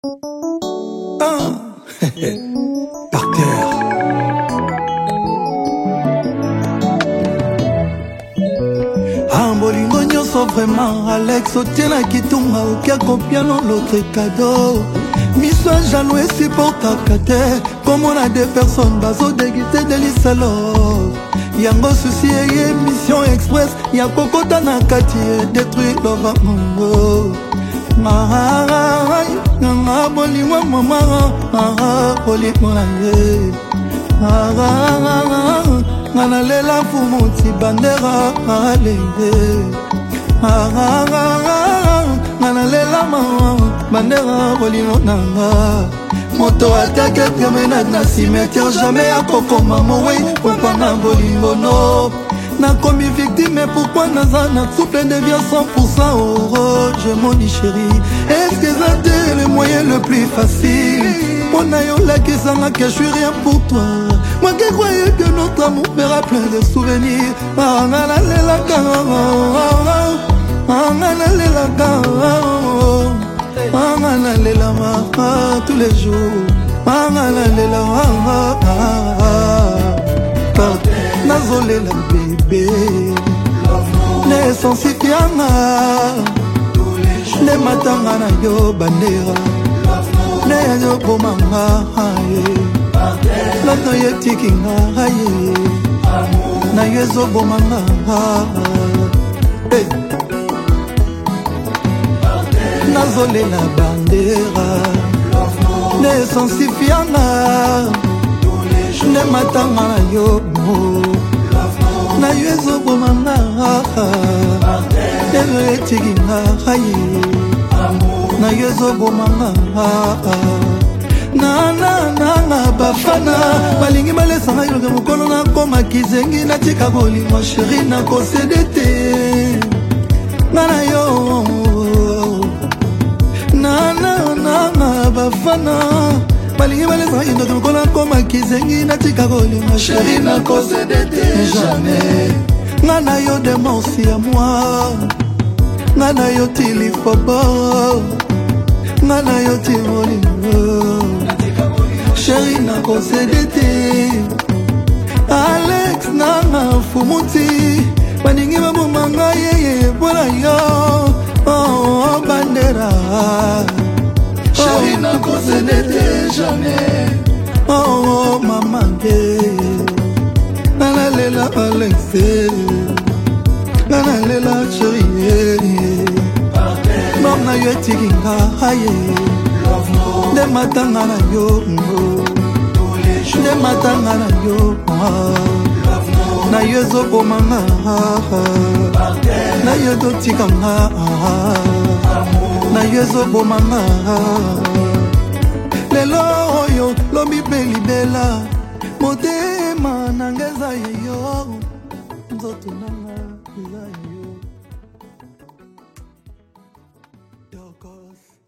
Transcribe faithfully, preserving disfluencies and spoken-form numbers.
Ah, par terre. Ah, bolingo nyonso vraiment Alex otiena kitunga okia kopiano l'autre cadeau. Miso jalo esupportaka te komona deux personnes bazo déguisé de lisalo. Yango susi eye mission express ya kokota na kati e détruire lova mongo. Maharai nga bolingo mama bolingo na ye. Nga nalela fumuti bandera alenge. Nga nalela mama bandera bolingo nanga. Moto atake promenade na cimetière jamais akokoma mowe popana bolingo no. Nakomi victime pourquoi naza na souple devient cent pour cent heureux. Je m'en dis chérie, est-ce que c'était le moyen le plus facile? Mona yo lakisanga que je suis rien pour toi. Moi qui croyais que notre amour fera plein de souvenirs. Angana lela kanga, angana lela kanga, angana lela ma tous les jours. Angana lela ma nazolela bébé ne sensifianga ne matanga na yo bandera ne yo bomanga loto yetikinga haye na yo zo bomanga nazolela bandera ne sensifianga ne matanga na yo na yo ezobomanga elo etikinga haye na yo ezobomanga nanananga bafana balingi balesanga iloke mokolo nakoma kizengi natika bolingo sheri nakosede te nga na yo. Nanananga bafana balingi balesanga iloke mokolo nakoma kizengi natika bolingo sheri nakosede te jamais. Nga na yo demansi ya moi, nga na yo tilifobo, nga na yo timolingo sheri nakosede te. Alex nanga fumuti baningi babomanga yeye mpona yo. Oh bandera sheri nakosede te jamais. Oh mamange nanalela Alexe nanalela chérie nom na yo etikinga haye nde matanga na yo nde matanga na yo na yo ezobomanga na yo totikanga na yo ezobomanga lelo oyo lobi mpe libela motema nanga eza yeyo nzoto nanga eza yeyo. Dokos.